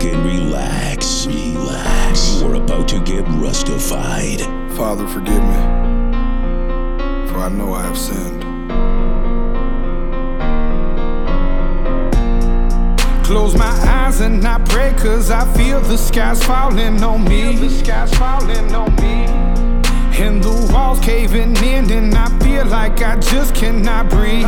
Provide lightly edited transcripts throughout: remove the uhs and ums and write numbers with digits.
and relax. Relax. You are about to get rustified. Father, forgive me, for I know I have sinned. Close my eyes and I pray, cause I feel the sky's falling on me. And the walls caving in, and I feel like I just cannot breathe.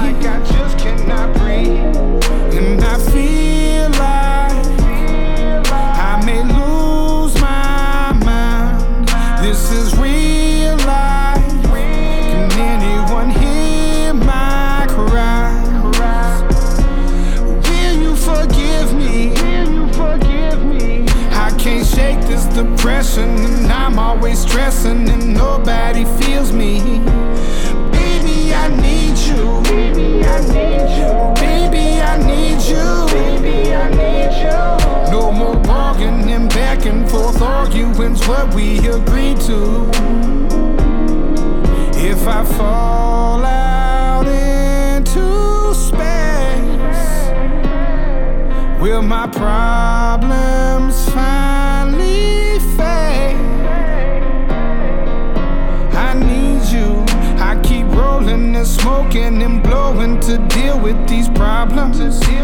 And I feel like I may lose my mind. This is real life. Can anyone hear my cries? Will you forgive me? I can't shake this depression, and I'm always stressing, and nobody feels me. Baby, I need you. Baby, I need you. No more walking and back and forth arguing's what we agreed to. If I fall out into space, will my problems finally fade? I need you. I keep rolling and smoking and blowing to deal with these problems.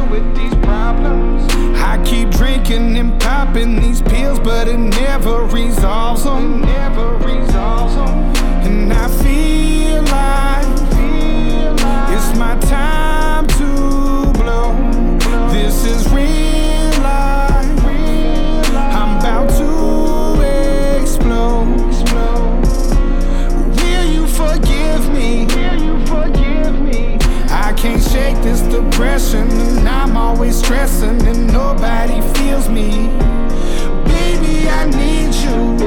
I keep drinking and popping these pills, but it never resolves them. And I feel like it's my time to blow. This is real life. I'm about to explode. Will you forgive me? I can't shake this depression, and I'm always stressing, and nobody feels me. Baby, I need you.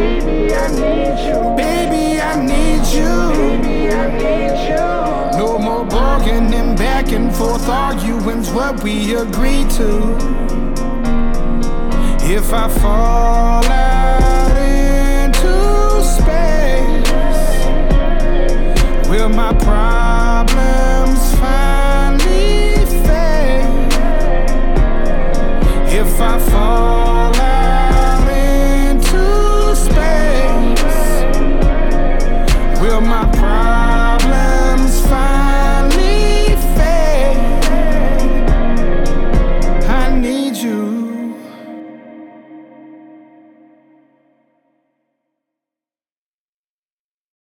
Baby, I need you. No more bargaining and back and forth arguing's what we agreed to. If I fall out into space, will my problem